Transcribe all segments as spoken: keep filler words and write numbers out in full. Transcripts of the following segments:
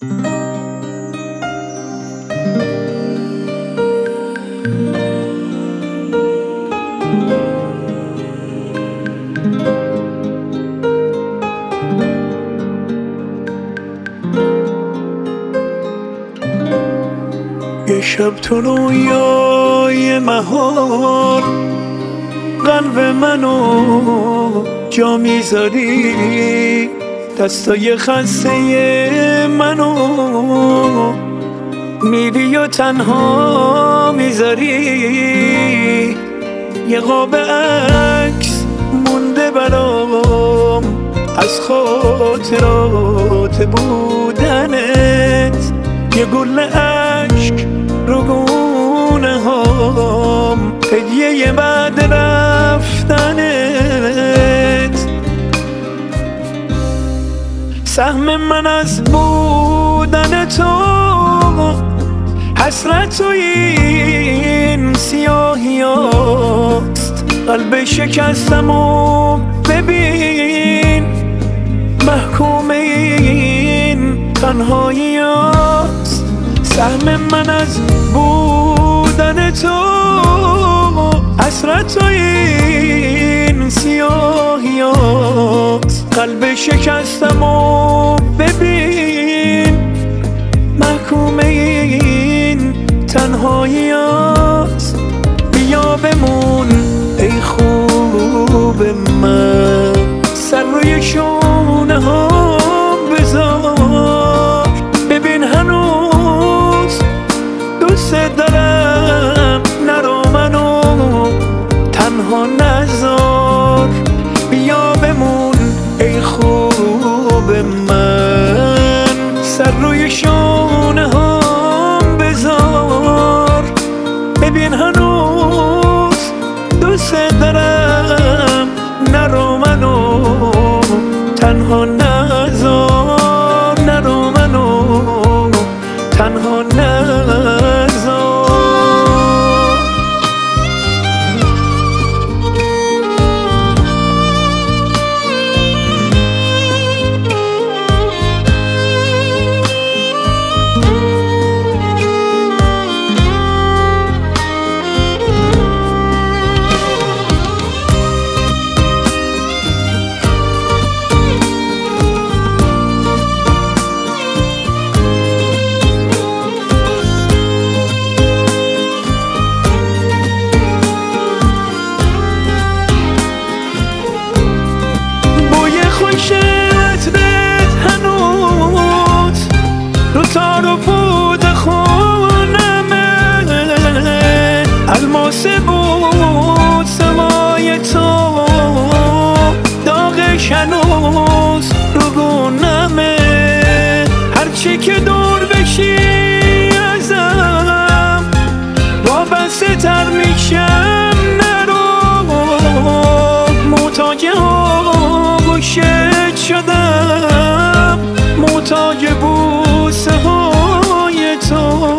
یه شب تو رویای مهار قلب منو جا میذاری، دستای خسته منو میری و تنها میذاری. یه قاب عکس مونده برام از خاطرات بودنت، یه گل عشق رو گونه هام هدیه بعد رفتنت. سهم من از بودن تو حسرت و این سیاهی هاست، قلب شکستم و ببین محکوم این تنهایی هاست. سهم من از بودن تو حسرت و این سیاهی هاست، قلب شکستم و ببین محکوم این تنهایی هاست. بیا بمون ای خوب من، سر روی شونه هم بذار، ببین هنوز دوست دارم، نرو منو تنها نذار. بیا بمون ای خوب من، سر روی شونه هم بذار، ببین هنوز دوست دارم، نرو منو تنها نذار، نرو منو تنها نذار. تار و پود خونمه الماس بود سمای تو، داغش هنوز رو گونمه. هرچی که دور بشی ازم وابسته تر میشم، نرو محتاج آغوشت شدم، محتاج بوسه های تو.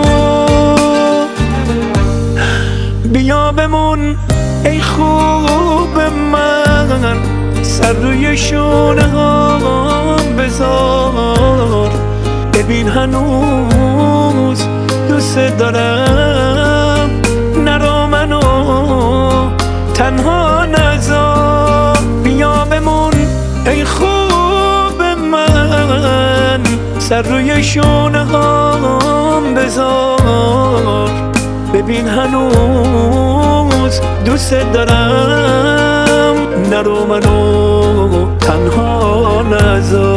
بیا بمون ای خوب من، سر روی شونه هم بذار، ببین هنوز دوست دارم، نرو منو تنها نذار. بیا بمون ای خوب من، سر روی شونه هم بذار، ببین هنوز دوست دارم، نرو منو تنها نذار.